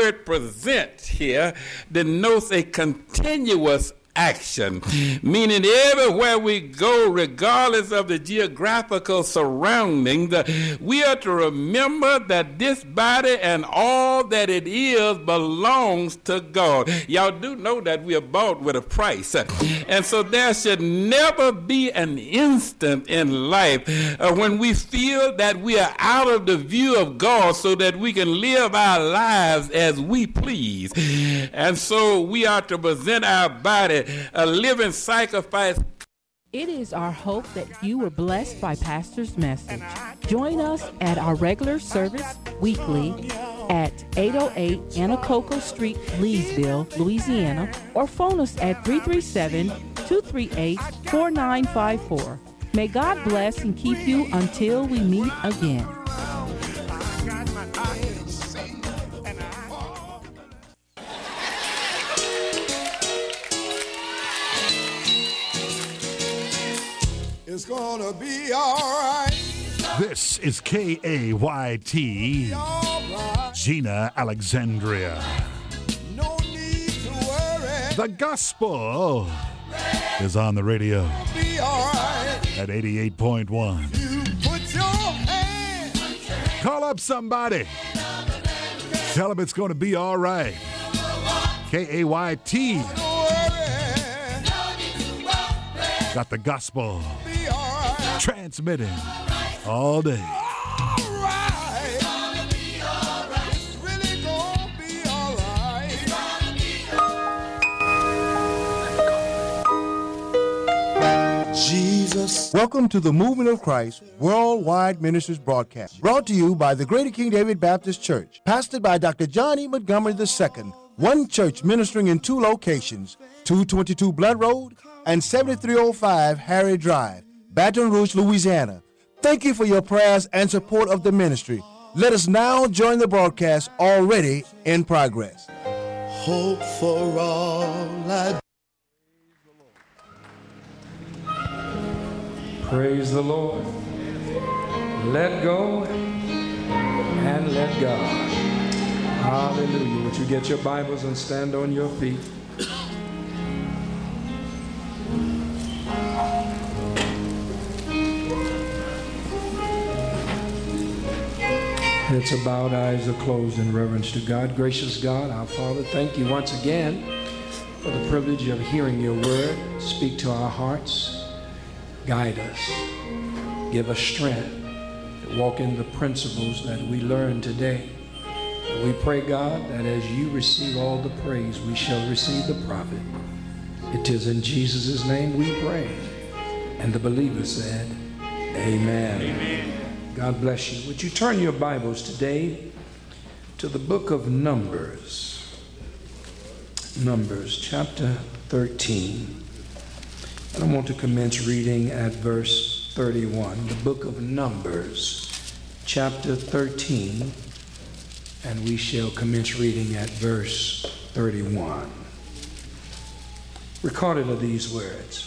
word present here denotes a continuous action, meaning everywhere we go, regardless of the geographical surroundings, we are to remember that this body and all that it is belongs to God. Y'all do know that we are bought with a price, and so there should never be an instant in life when we feel that we are out of the view of God so that we can live our lives as we please. And so we are to present our body a living sacrifice. It is our hope that you were blessed by Pastor's message. Join us at our regular service weekly at 808 Anacoco Street, Leesville, Louisiana, or phone us at 337-238-4954. May God bless and keep you until we meet again. It's gonna be all right. This is KAYT, Right. Gina Alexandria. No need to worry. The gospel is on the radio Be all right. at 88.1. You put your hand. Call up somebody. Tell them it's going to be all right. KAYT Don't worry. got the gospel Be all right. transmitting all day. All right. It's really gonna be all right. Jesus. Welcome to the Movement of Christ Worldwide Ministries broadcast, brought to you by the Greater King David Baptist Church, pastored by Dr. John E. Montgomery II, one church ministering in two locations, 222 Blood Road and 7305 Harry Drive, Baton Rouge, Louisiana. Thank you for your prayers and support of the ministry. Let us now join the broadcast already in progress. Hope for all I Praise the Lord. Let go and let God. Hallelujah. Would you get your Bibles and stand on your feet? Heads are bowed, eyes are closed in reverence to God. Gracious God, our Father, thank you once again for the privilege of hearing your word. Speak to our hearts. Guide us. Give us strength to walk in the principles that we learned today. We pray, God, that as you receive all the praise, we shall receive the profit. It is in Jesus' name we pray. And the believer said, amen. Amen. God bless you. Would you turn your Bibles today to the book of Numbers. Numbers chapter 13. And I want to commence reading at verse 31. The book of Numbers chapter 13. And we shall commence reading at verse 31. Recorded are these words.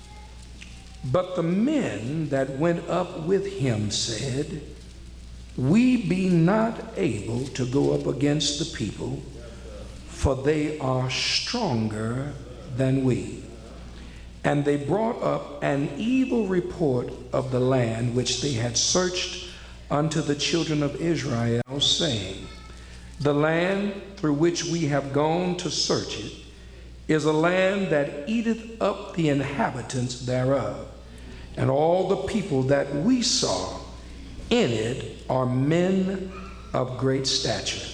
But the men that went up with him said, We be not able to go up against the people, for they are stronger than we. And they brought up an evil report of the land which they had searched unto the children of Israel, saying, The land through which we have gone to search it is a land that eateth up the inhabitants thereof. And all the people that we saw in it are men of great stature.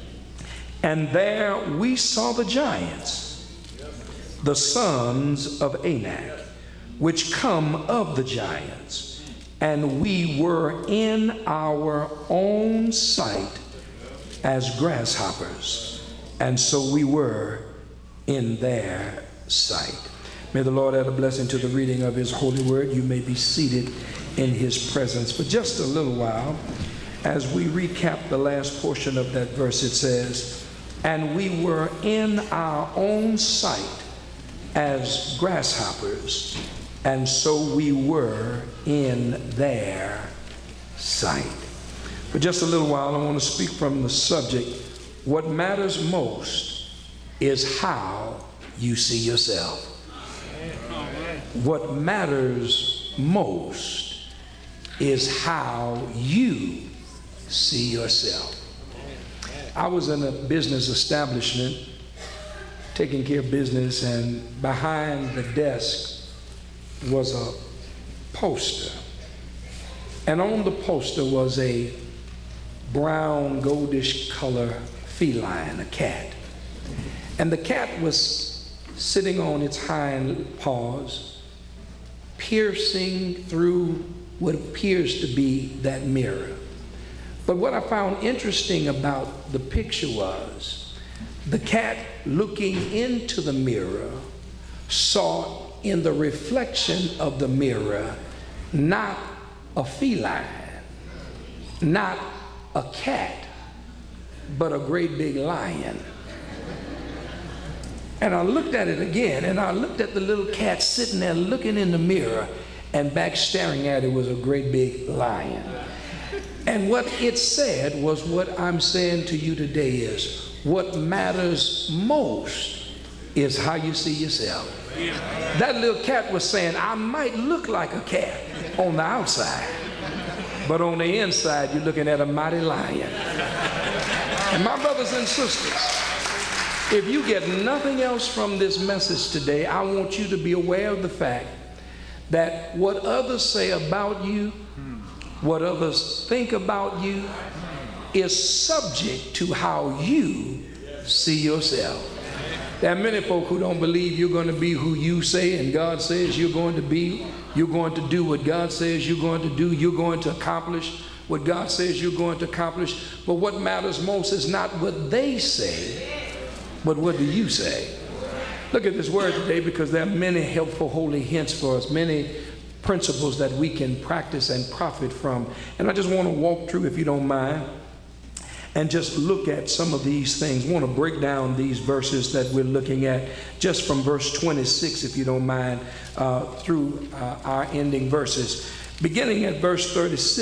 And there we saw the giants, the sons of Anak, which come of the giants, and we were in our own sight as grasshoppers, and so we were in their sight. May the Lord add a blessing to the reading of his holy word. You may be seated in his presence for just a little while. As we recap the last portion of that verse, it says, And we were in our own sight as grasshoppers, and so we were in their sight. For just a little while, I want to speak from the subject, what matters most is how you see yourself. What matters most is how you see yourself. I was in a business establishment taking care of business, and behind the desk was a poster. And on the poster was a brown, goldish color feline, a cat. And the cat was sitting on its hind paws, piercing through what appears to be that mirror. But what I found interesting about the picture was the cat, looking into the mirror, saw in the reflection of the mirror not a feline, not a cat, but a great big lion. And I looked at it again, and I looked at the little cat sitting there looking in the mirror, and back staring at it was a great big lion. And what it said was what I'm saying to you today is, what matters most is how you see yourself. That little cat was saying, I might look like a cat on the outside, but on the inside you're looking at a mighty lion. And my brothers and sisters, if you get nothing else from this message today, I want you to be aware of the fact that what others say about you, what others think about you, is subject to how you see yourself. There are many folk who don't believe you're going to be who you say and God says you're going to be. You're going to do what God says you're going to do. You're going to accomplish what God says you're going to accomplish. But what matters most is not what they say, but what do you say? Look at this word today, because there are many helpful holy hints for us, many principles that we can practice and profit from. And I just want to walk through, if you don't mind, and just look at some of these things. I want to break down these verses that we're looking at just from verse 26, if you don't mind, through our ending verses. Beginning at verse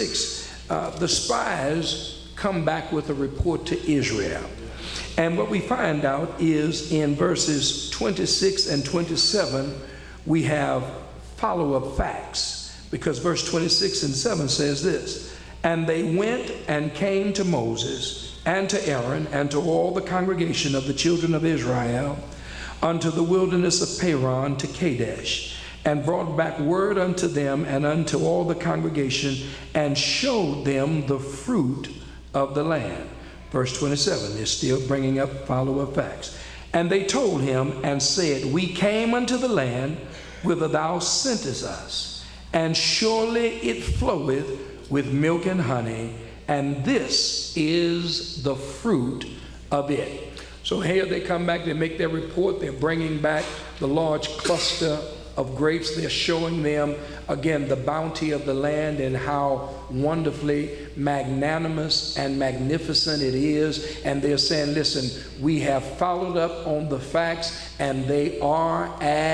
36, the spies come back with a report to Israel. And what we find out is in verses 26 and 27, we have follow-up facts, because verse 26 and 7 says this: and they went and came to Moses and to Aaron and to all the congregation of the children of Israel unto the wilderness of Paran to Kadesh, and brought back word unto them and unto all the congregation, and showed them the fruit of the land. Verse 27 is still bringing up follow-up facts. And they told him and said, we came unto the land whither thou sentest us, and surely it floweth with milk and honey, and this is the fruit of it. So here they come back, they make their report, they're bringing back the large cluster of grapes. They're showing them again the bounty of the land and how wonderfully magnanimous and magnificent it is. And they're saying, listen, we have followed up on the facts, and they are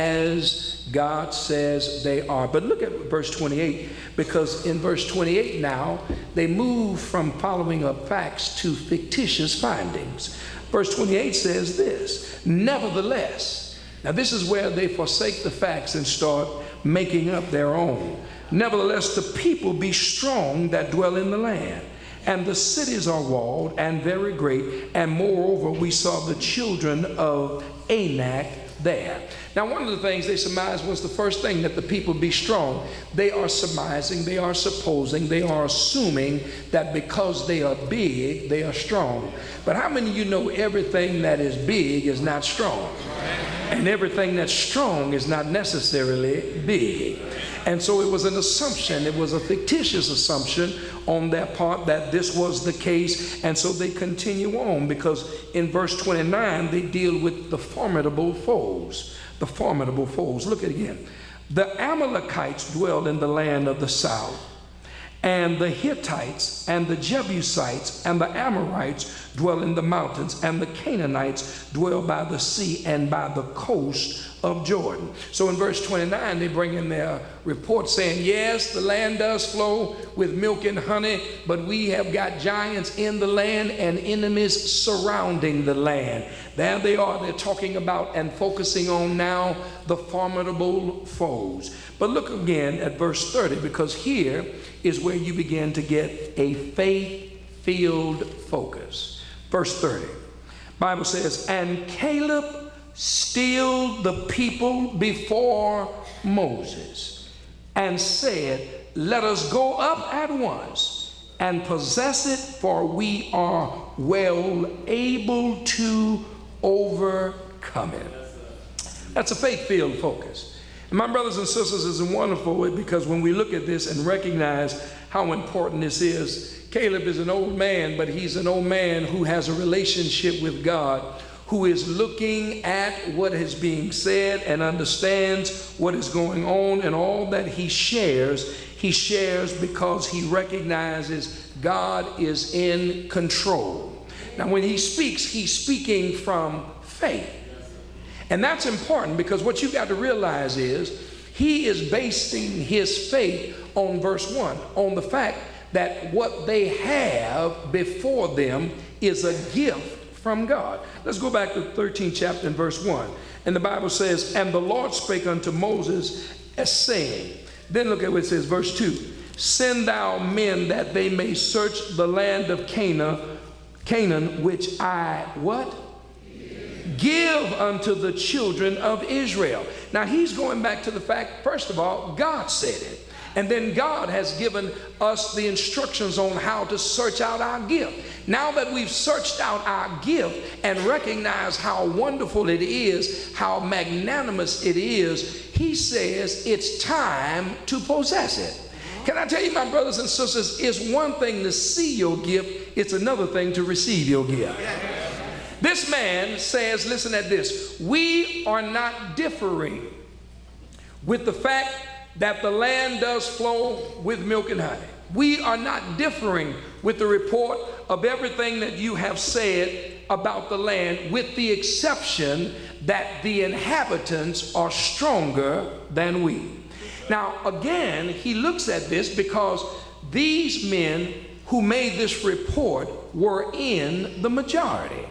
as God says they are. But look at verse 28, because in verse 28 now they move from following up facts to fictitious findings. Verse 28 says this: nevertheless. Now this is where they forsake the facts and start making up their own. Nevertheless, the people be strong that dwell in the land, and the cities are walled and very great, and moreover we saw the children of Anak there. Now one of the things they surmised was the first thing, that the people be strong. They are surmising, they are supposing, they are assuming that because they are big, they are strong. But how many of you know everything that is big is not strong? And everything that's strong is not necessarily big. And so it was an assumption, it was a fictitious assumption on their part that this was the case. And so they continue on, because in verse 29 they deal with the formidable foes. The formidable foes. Look at it again. The Amalekites dwell in the land of the south, and the Hittites and the Jebusites and the Amorites dwell in the mountains, and the Canaanites dwell by the sea and by the coast of Jordan. So in verse 29, they bring in their report saying, yes, the land does flow with milk and honey, but we have got giants in the land and enemies surrounding the land. There they are. They're talking about and focusing on now the formidable foes. But look again at verse 30, because here is where you begin to get a faith-filled focus. Verse 30, Bible says, and Caleb stilled the people before Moses and said, let us go up at once and possess it, for we are well able to overcome it. That's a faith-filled focus. And my brothers and sisters, it's wonderful because when we look at this and recognize how important this is, Caleb is an old man, but he's an old man who has a relationship with God, who is looking at what is being said and understands what is going on, and all that he shares because he recognizes God is in control. Now, when he speaks, he's speaking from faith. And that's important, because what you got to realize is he is basing his faith on verse 1, on the fact that what they have before them is a gift from God. Let's go back to the 13th chapter and verse 1. And the Bible says, and the Lord spake unto Moses as saying, then look at what it says, verse 2, send thou men that they may search the land of Canaan, which I, what? Give unto the children of Israel. Now he's going back to the fact, first of all, God said it. And then God has given us the instructions on how to search out our gift. Now that we've searched out our gift and recognized how wonderful it is, how magnanimous it is, he says it's time to possess it. Can I tell you, my brothers and sisters, it's one thing to see your gift, it's another thing to receive your gift. This man says, listen at this, we are not differing with the fact that the land does flow with milk and honey. We are not differing with the report of everything that you have said about the land, with the exception that the inhabitants are stronger than we. Now, again, he looks at this because these men who made this report were in the majority.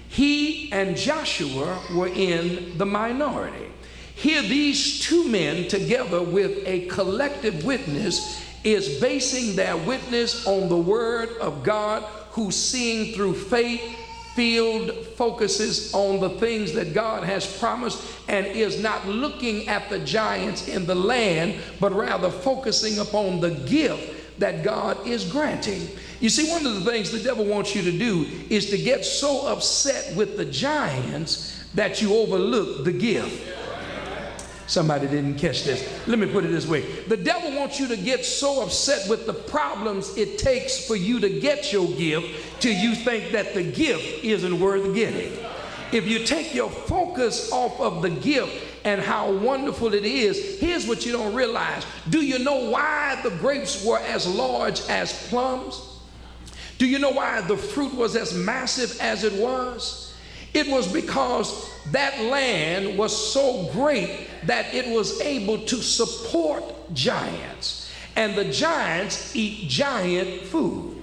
He and Joshua were in the minority. Here, these two men, together with a collective witness, is basing their witness on the word of God, who's seeing through faith-filled focuses on the things that God has promised, and is not looking at the giants in the land, but rather focusing upon the gift that God is granting. You see, one of the things the devil wants you to do is to get so upset with the giants that you overlook the gift. Somebody didn't catch this. Let me put it this way. The devil wants you to get so upset with the problems it takes for you to get your gift till you think that the gift isn't worth getting. If you take your focus off of the gift and how wonderful it is, here's what you don't realize. Do you know why the grapes were as large as plums? Do you know why the fruit was as massive as it was? It was because that land was so great that it was able to support giants. And the giants eat giant food.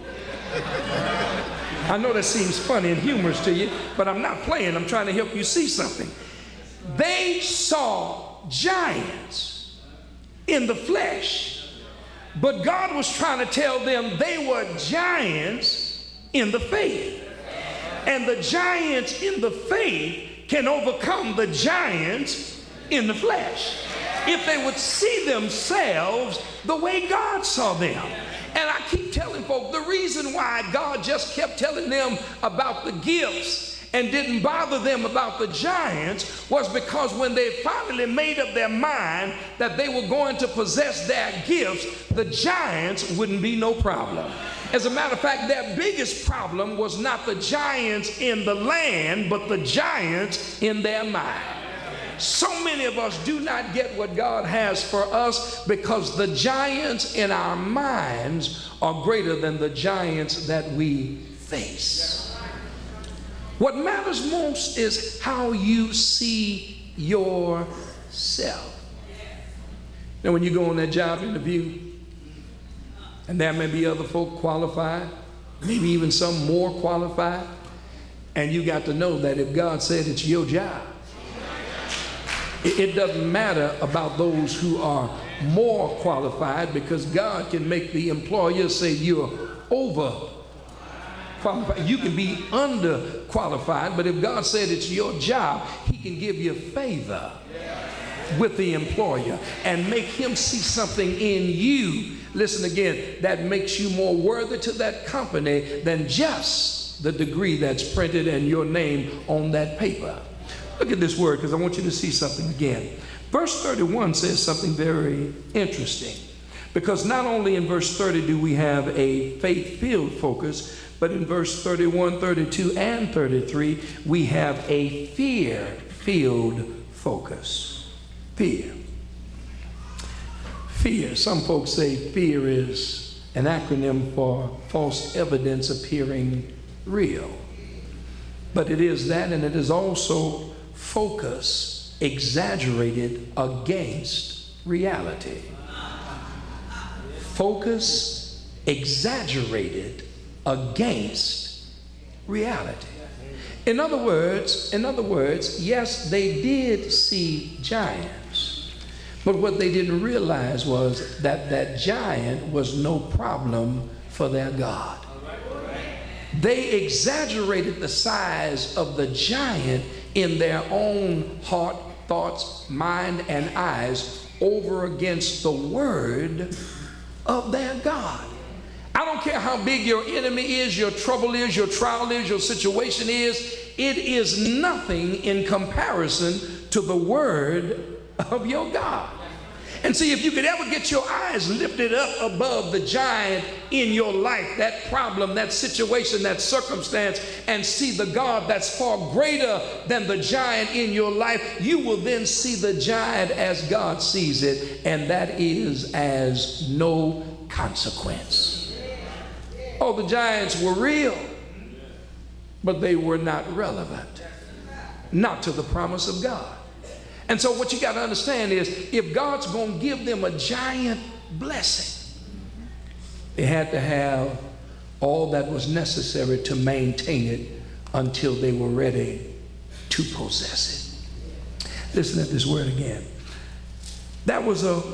I know that seems funny and humorous to you, but I'm not playing. I'm trying to help you see something. They saw giants in the flesh, but God was trying to tell them they were giants in the faith. And the giants in the faith can overcome the giants in the flesh if they would see themselves the way God saw them. And I keep telling folks, the reason why God just kept telling them about the gifts and didn't bother them about the giants was because when they finally made up their mind that they were going to possess their gifts, the giants wouldn't be no problem. As a matter of fact, their biggest problem was not the giants in the land, but the giants in their mind. So many of us do not get what God has for us because the giants in our minds are greater than the giants that we face. What matters most is how you see yourself. Now, when you go on that job interview, and there may be other folk qualified, maybe even some more qualified, and you got to know that if God said it's your job, it doesn't matter about those who are more qualified, because God can make the employer say you're over qualified. You can be under qualified, but if God said it's your job, he can give you favor with the employer and make him see something in you, listen again, that makes you more worthy to that company than just the degree that's printed and your name on that paper. Look at this word, because I want you to see something again. Verse 31 says something very interesting, because not only in verse 30 do we have a faith-filled focus, but in verse 31, 32, and 33, we have a fear-filled focus. Fear. Fear. Some folks say fear is an acronym for false evidence appearing real. But it is that, and it is also focus exaggerated against reality. Focus exaggerated against reality. In other words, yes, they did see giants, but what they didn't realize was that that giant was no problem for their God. They exaggerated the size of the giant in their own heart, thoughts, mind, and eyes over against the word of their God. I don't care how big your enemy is, your trouble is, your trial is, your situation is, it is nothing in comparison to the word of your God. And see, if you could ever get your eyes lifted up above the giant in your life, that problem, that situation, that circumstance, and see the God that's far greater than the giant in your life, you will then see the giant as God sees it, and that is as no consequence. Oh, the giants were real, but they were not relevant, not to the promise of God. And so what you got to understand is, if God's going to give them a giant blessing, they had to have all that was necessary to maintain it until they were ready to possess it. Listen at this word again. That was a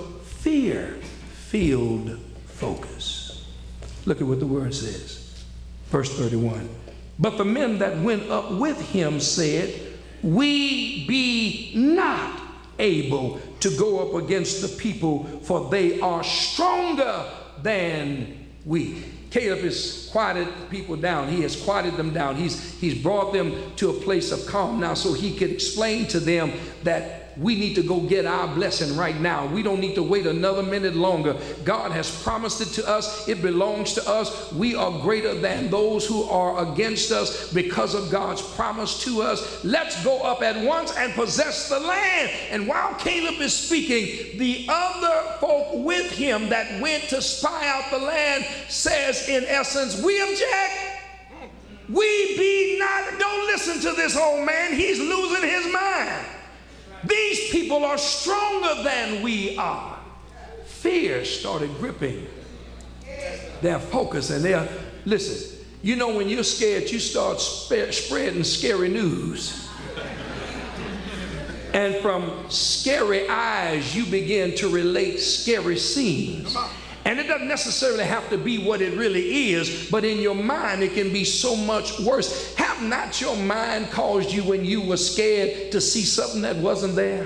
fear-filled focus. Look at what the word says. Verse 31. But the men that went up with him said, we be not able to go up against the people, for they are stronger than we. Caleb has quieted people down. He has quieted them down. He's brought them to a place of calm now, so he could explain to them that we need to go get our blessing right now. We don't need to wait another minute longer. God has promised it to us. It belongs to us. We are greater than those who are against us because of God's promise to us. Let's go up at once and possess the land. And while Caleb is speaking, the other folk with him that went to spy out the land says, in essence, we object. We be not, don't listen to this old man. He's losing his mind. These people are stronger than we are. Fear started gripping their focus, and listen, you know, when you're scared, you start spreading scary news. And from scary eyes, you begin to relate scary scenes. And it doesn't necessarily have to be what it really is, but in your mind, it can be so much worse. Have not your mind caused you, when you were scared, to see something that wasn't there?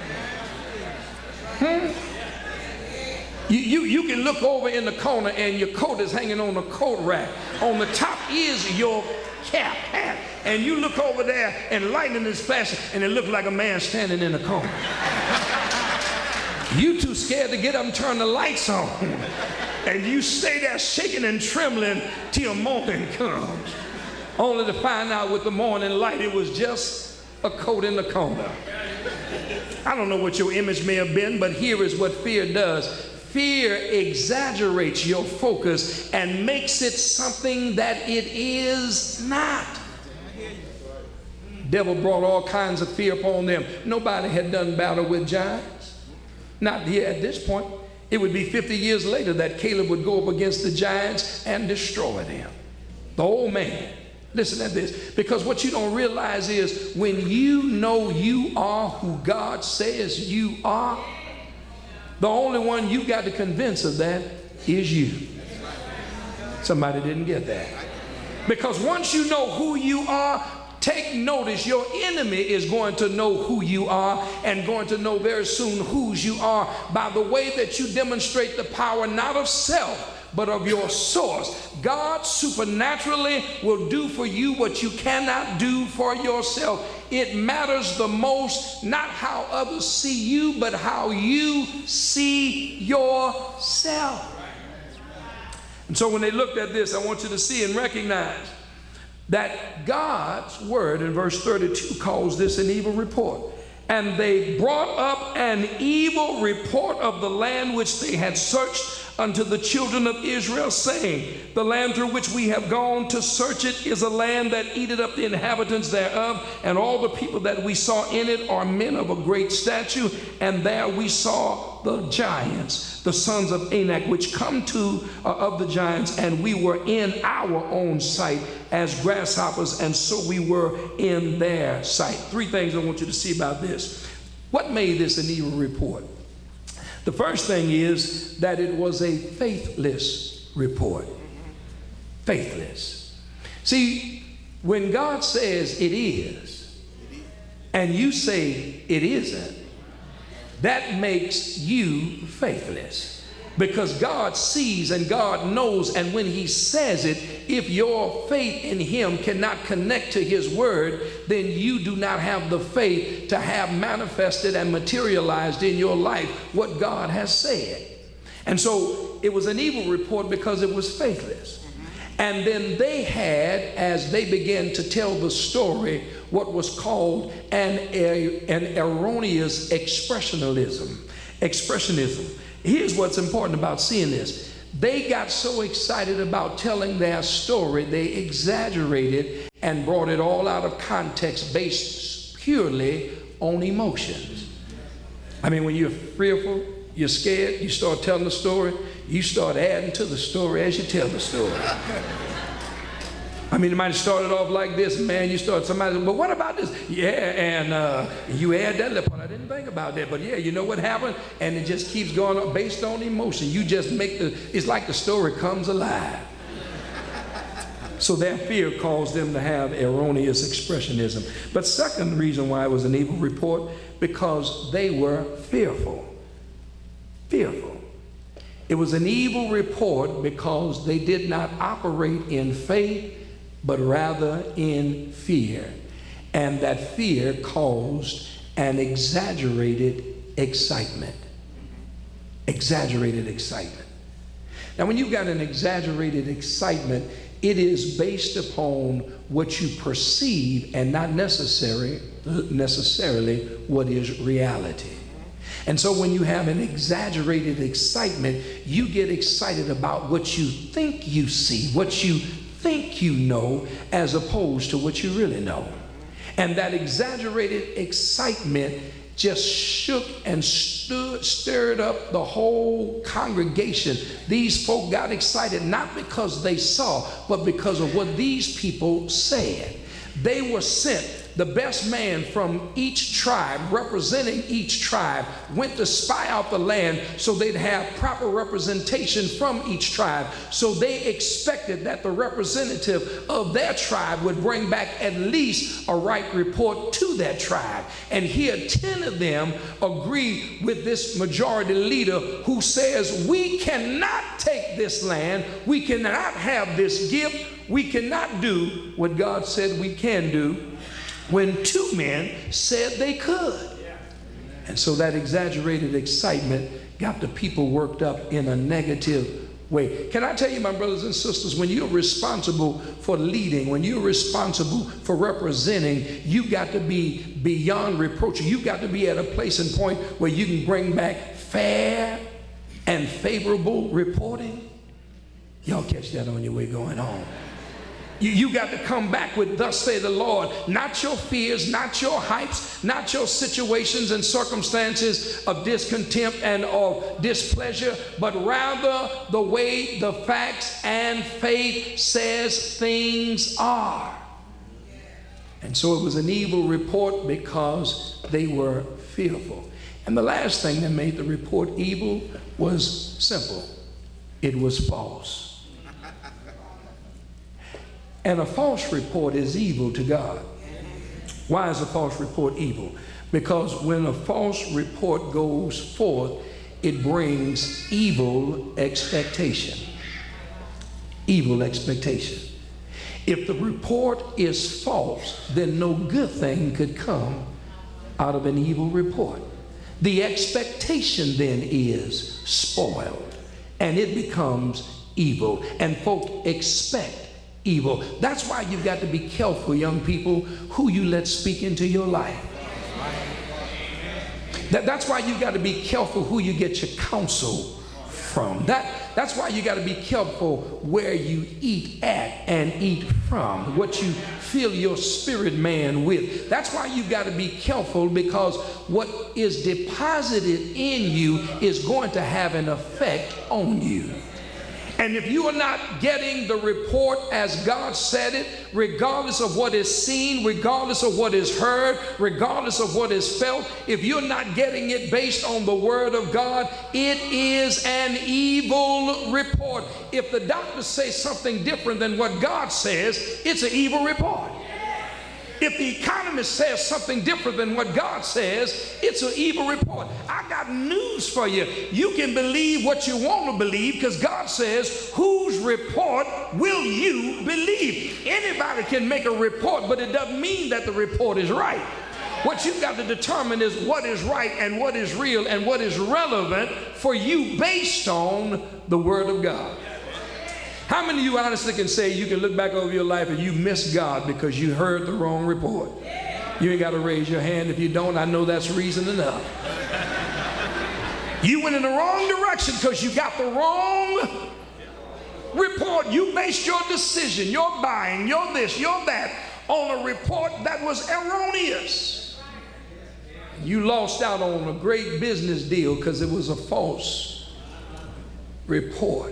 You can look over in the corner and your coat is hanging on the coat rack. On the top is your hat. And you look over there and lightning is flashing and it looks like a man standing in the corner. You too scared to get up and turn the lights on. And you stay there shaking and trembling till morning comes. Only to find out with the morning light it was just a coat in the corner. I don't know what your image may have been, but here is what fear does. Fear exaggerates your focus and makes it something that it is not. Devil brought all kinds of fear upon them. Nobody had done battle with giants. Not here at this point. It would be 50 years later that Caleb would go up against the giants and destroy them. The old man. Listen at this. Because what you don't realize is when you know you are who God says you are, the only one you got to convince of that is you. Somebody didn't get that. Because once you know who you are, take notice, your enemy is going to know who you are and going to know very soon whose you are by the way that you demonstrate the power not of self but of your source. God supernaturally will do for you what you cannot do for yourself. It matters the most not how others see you but how you see yourself. And so when they looked at this, I want you to see and recognize that God's word in verse 32 calls this an evil report. And they brought up an evil report of the land which they had searched unto the children of Israel, saying, the land through which we have gone to search it is a land that eateth up the inhabitants thereof, and all the people that we saw in it are men of a great stature, and there we saw the giants, the sons of Anak, which come to of the giants, and we were in our own sight as grasshoppers, and so we were in their sight. Three things I want you to see about this. What made this an evil report? The first thing is that it was a faithless report. Faithless. See, when God says it is, and you say it isn't, that makes you faithless. Because God sees and God knows, and when he says it, if your faith in him cannot connect to his word, then you do not have the faith to have manifested and materialized in your life what God has said. And so it was an evil report because it was faithless. And then they had, as they began to tell the story, what was called an erroneous expressionism. Here's what's important about seeing this. They got so excited about telling their story, they exaggerated and brought it all out of context based purely on emotions. I mean, when you're fearful, you're scared, you start telling the story, you start adding to the story as you tell the story. I mean, it might have started off like this, man, you start somebody, but what about this? Yeah, and you add that little part. I didn't think about that, but yeah, you know what happened? And it just keeps going up based on emotion. You just make it's like the story comes alive. So their fear caused them to have erroneous expressionism. But second reason why it was an evil report, because they were fearful. Fearful. It was an evil report because they did not operate in faith, but rather in fear. And that fear caused an exaggerated excitement. Exaggerated excitement. Now, when you've got an exaggerated excitement, it is based upon what you perceive and not necessarily what is reality. And so when you have an exaggerated excitement, you get excited about what you think you see, what you think you know, as opposed to what you really know. And that exaggerated excitement just shook and stirred up the whole congregation. These folk got excited not because they saw, but because of what these people said. They were sent. The best man from each tribe, representing each tribe, went to spy out the land so they'd have proper representation from each tribe. So they expected that the representative of their tribe would bring back at least a right report to that tribe. And here 10 of them agree with this majority leader who says, we cannot take this land, we cannot have this gift, we cannot do what God said we can do, when 2 men said they could. And so that exaggerated excitement got the people worked up in a negative way. Can I tell you, my brothers and sisters, when you're responsible for leading, when you're responsible for representing, you got to be beyond reproach. You got to be at a place and point where you can bring back fair and favorable reporting. Y'all catch that on your way going home. You got to come back with thus say the Lord, not your fears, not your hypes, not your situations and circumstances of discontent and of displeasure, but rather the way the facts and faith says things are. And so it was an evil report because they were fearful. And the last thing that made the report evil was simple. It was false. And a false report is evil to God. Why is a false report evil? Because when a false report goes forth, it brings evil expectation. Evil expectation. If the report is false, then no good thing could come out of an evil report. The expectation then is spoiled, and it becomes evil, and folk expect evil. That's why you've got to be careful, young people, who you let speak into your life. That's why you've got to be careful who you get your counsel from. That's why you got to be careful where you eat at and eat from, what you fill your spirit man with. That's why you've got to be careful, because what is deposited in you is going to have an effect on you. And if you are not getting the report as God said it, regardless of what is seen, regardless of what is heard, regardless of what is felt, if you're not getting it based on the word of God, it is an evil report. If the doctors say something different than what God says, it's an evil report. If the economist says something different than what God says, it's an evil report. I got news for you. You can believe what you want to believe, because God says, whose report will you believe? Anybody can make a report, but it doesn't mean that the report is right. What you've got to determine is what is right and what is real and what is relevant for you based on the word of God. How many of you honestly can say you can look back over your life and you missed God because you heard the wrong report? You ain't got to raise your hand. If you don't, I know that's reason enough. You went in the wrong direction because you got the wrong report. You based your decision, your buying, your this, your that on a report that was erroneous. You lost out on a great business deal because it was a false report.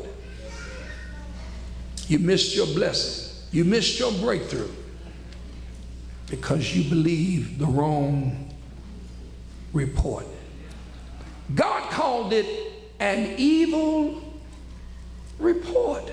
You missed your blessing. You missed your breakthrough because you believed the wrong report. God called it an evil report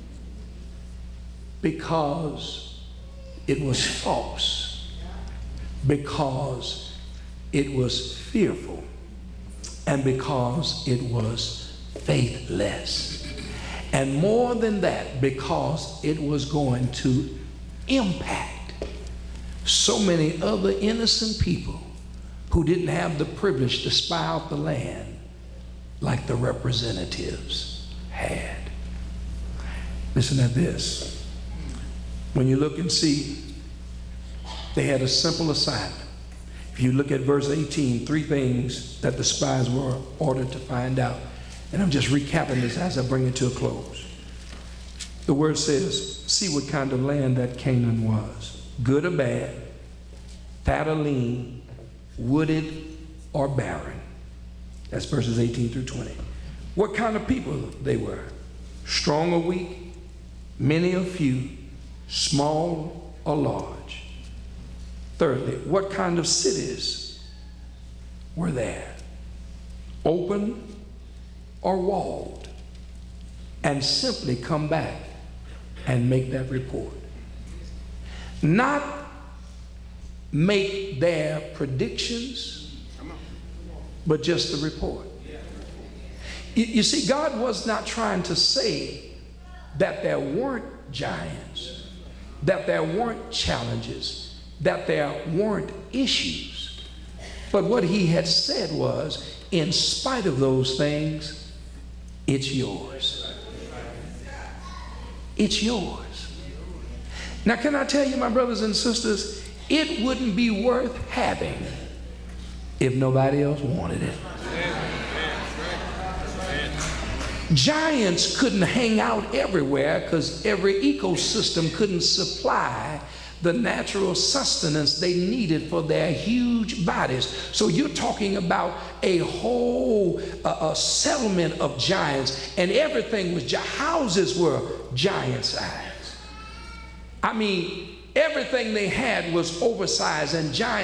because it was false, because it was fearful, and because it was faithless. And more than that, because it was going to impact so many other innocent people who didn't have the privilege to spy out the land like the representatives had. Listen to this. When you look and see, they had a simple assignment. If you look at verse 18, 3 things that the spies were ordered to find out. And I'm just recapping this as I bring it to a close. The word says, see what kind of land that Canaan was. Good or bad, fat or lean, wooded or barren. That's verses 18 through 20. What kind of people they were. Strong or weak, many or few, small or large. Thirdly, what kind of cities were there? Open or walled? And simply come back and make that report. Not make their predictions, but just the report. You see, God was not trying to say that there weren't giants, that there weren't challenges, that there weren't issues. But what he had said was, in spite of those things, it's yours. It's yours. Now, can I tell you, my brothers and sisters, it wouldn't be worth having if nobody else wanted it. Giants couldn't hang out everywhere because every ecosystem couldn't supply the natural sustenance they needed for their huge bodies. So you're talking about a whole settlement of giants, and everything was houses were giant size. I mean, everything they had was oversized and giant.